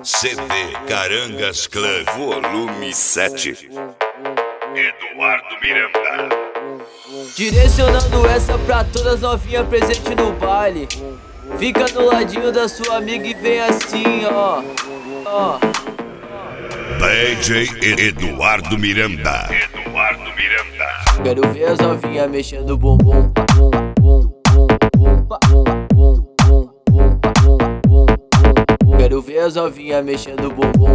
CD Carangas Clã, volume 7. Eduardo Miranda. Direcionando essa pra todas novinhas presentes no baile. Fica no ladinho da sua amiga e vem assim, ó. DJ Eduardo Miranda. Eduardo Miranda. Quero ver as novinhas mexendo o bumbum. Quero ver as novinhas mexendo o bumbum.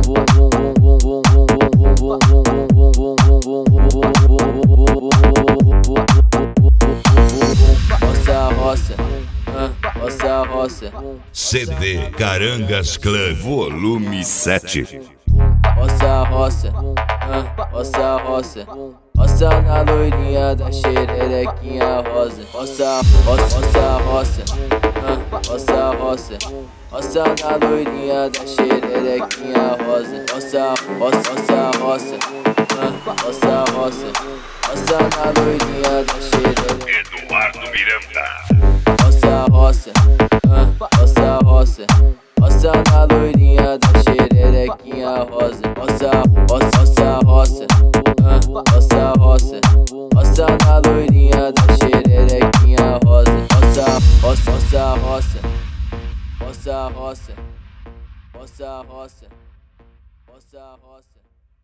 Roça, roça, roça, roça. CD Carangas Clã, volume 7. Roça, roça, roça, roça. Roça na loirinha da xererequinha rosa. Roça, roça, roça, roça. Roça, roça. Roça na loirinha da xererequinha rosa. Roça, roça, roça, roça. Roça, roça. Roça na loirinha da xererequinha. Eduardo Miranda. Roça, roça. Roça, roça. Roça na loirinha da xererequinha rosa. Roça, roça, roça, roça. Roça, roça. Roça na loirinha da xererequinha rosa. Roça, roça, roça, roça. Roça, roça. Roça, roça. Roça, roça.